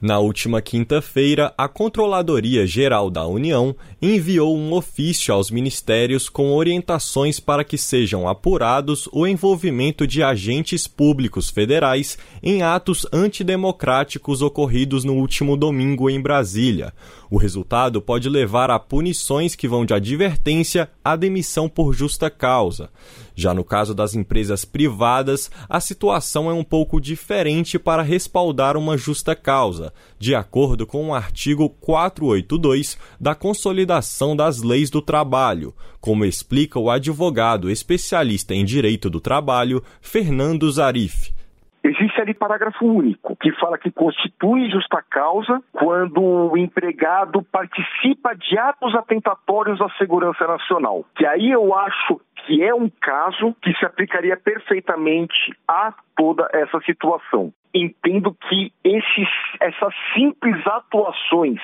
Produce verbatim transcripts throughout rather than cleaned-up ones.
Na última quinta-feira, a Controladoria Geral da União enviou um ofício aos ministérios com orientações para que sejam apurados o envolvimento de agentes públicos federais em atos antidemocráticos ocorridos no último domingo em Brasília. O resultado pode levar a punições que vão de advertência à demissão por justa causa. Já no caso das empresas privadas, a situação é um pouco diferente para respaldar uma justa causa, de acordo com o artigo quatrocentos e oitenta e dois da Consolidação das Leis do Trabalho, como explica o advogado especialista em Direito do Trabalho, Fernando Zarif. Existe ali parágrafo único, que fala que constitui justa causa quando o empregado participa de atos atentatórios à segurança nacional. Que aí eu acho que é um caso que se aplicaria perfeitamente a toda essa situação. Entendo que esses, essas simples atuações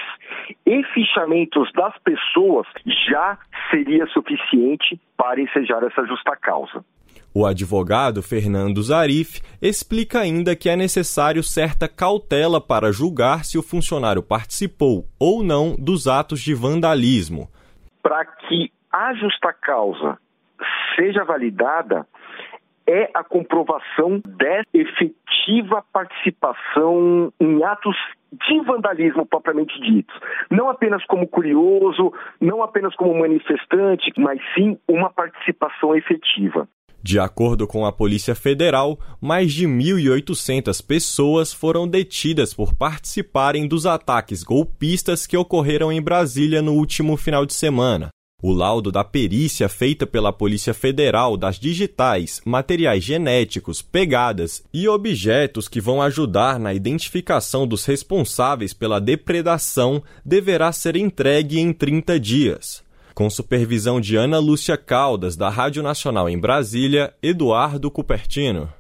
e fichamentos das pessoas já seria suficiente para ensejar essa justa causa. O advogado Fernando Zarif explica ainda que é necessário certa cautela para julgar se o funcionário participou ou não dos atos de vandalismo. Para que a justa causa seja validada, é a comprovação de efetiva participação em atos de vandalismo propriamente ditos. Não apenas como curioso, não apenas como manifestante, mas sim uma participação efetiva. De acordo com a Polícia Federal, mais de mil e oitocentas pessoas foram detidas por participarem dos ataques golpistas que ocorreram em Brasília no último final de semana. O laudo da perícia feita pela Polícia Federal das digitais, materiais genéticos, pegadas e objetos que vão ajudar na identificação dos responsáveis pela depredação deverá ser entregue em trinta dias. Com supervisão de Ana Lúcia Caldas, da Rádio Nacional em Brasília, Eduardo Cupertino.